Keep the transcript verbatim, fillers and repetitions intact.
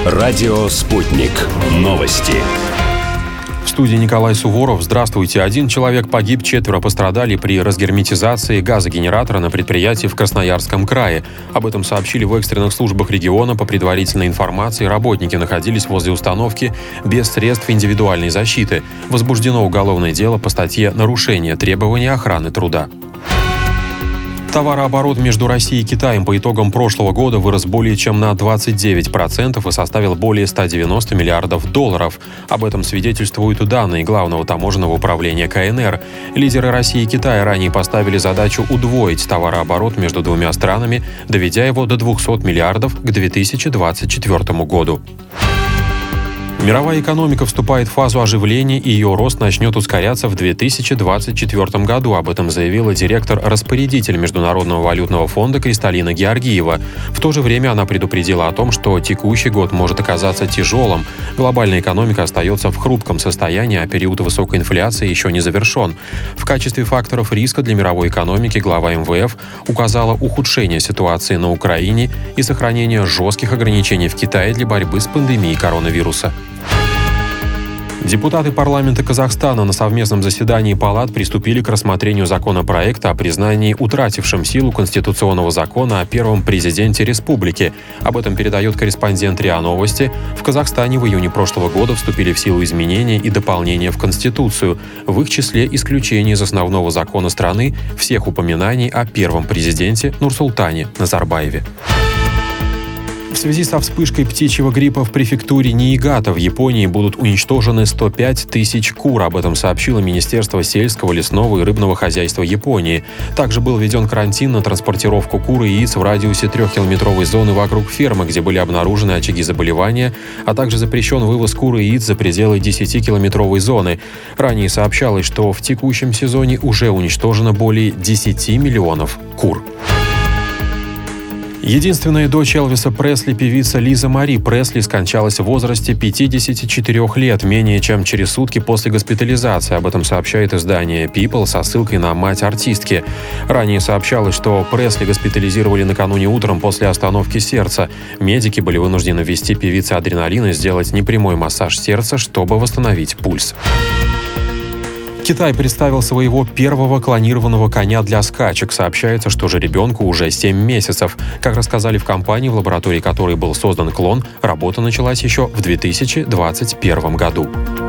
Радио «Спутник». Новости. В студии Николай Суворов. Здравствуйте. Один человек погиб, четверо пострадали при разгерметизации газогенератора на предприятии в Красноярском крае. Об этом сообщили в экстренных службах региона. По предварительной информации, работники находились возле установки без средств индивидуальной защиты. Возбуждено уголовное дело по статье «Нарушение требований охраны труда». Товарооборот между Россией и Китаем по итогам прошлого года вырос более чем на двадцать девять процентов и составил более ста девяноста миллиардов долларов. Об этом свидетельствуют данные Главного таможенного управления ка эн эр. Лидеры России и Китая ранее поставили задачу удвоить товарооборот между двумя странами, доведя его до двухсот миллиардов к две тысячи двадцать четвёртому году. Мировая экономика вступает в фазу оживления, и ее рост начнет ускоряться в две тысячи двадцать четвёртом году. Об этом заявила директор-распорядитель Международного валютного фонда Кристалина Георгиева. В то же время она предупредила о том, что текущий год может оказаться тяжелым. Глобальная экономика остается в хрупком состоянии, а период высокой инфляции еще не завершен. В качестве факторов риска для мировой экономики глава эм вэ эф указала ухудшение ситуации на Украине и сохранение жестких ограничений в Китае для борьбы с пандемией коронавируса. Депутаты парламента Казахстана на совместном заседании палат приступили к рассмотрению законопроекта о признании утратившим силу конституционного закона о первом президенте республики. Об этом передает корреспондент РИА Новости. В Казахстане в июне прошлого года вступили в силу изменения и дополнения в Конституцию. В их числе исключение из основного закона страны всех упоминаний о первом президенте Нурсултане Назарбаеве. В связи со вспышкой птичьего гриппа в префектуре Ниигата в Японии будут уничтожены сто пять тысяч кур. Об этом сообщило Министерство сельского, лесного и рыбного хозяйства Японии. Также был введен карантин на транспортировку кур и яиц в радиусе трехкилометровой зоны вокруг фермы, где были обнаружены очаги заболевания, а также запрещен вывоз кур и яиц за пределы десятикилометровой зоны. Ранее сообщалось, что в текущем сезоне уже уничтожено более десяти миллионов кур. Единственная дочь Элвиса Пресли, певица Лиза Мари Пресли, скончалась в возрасте пятидесяти четырёх лет, менее чем через сутки после госпитализации. Об этом сообщает издание People со ссылкой на мать артистки. Ранее сообщалось, что Пресли госпитализировали накануне утром после остановки сердца. Медики были вынуждены ввести певице адреналин и сделать непрямой массаж сердца, чтобы восстановить пульс. Китай представил своего первого клонированного коня для скачек. Сообщается, что жеребенку уже семь месяцев. Как рассказали в компании, в лаборатории которой был создан клон, работа началась еще в две тысячи двадцать первом году.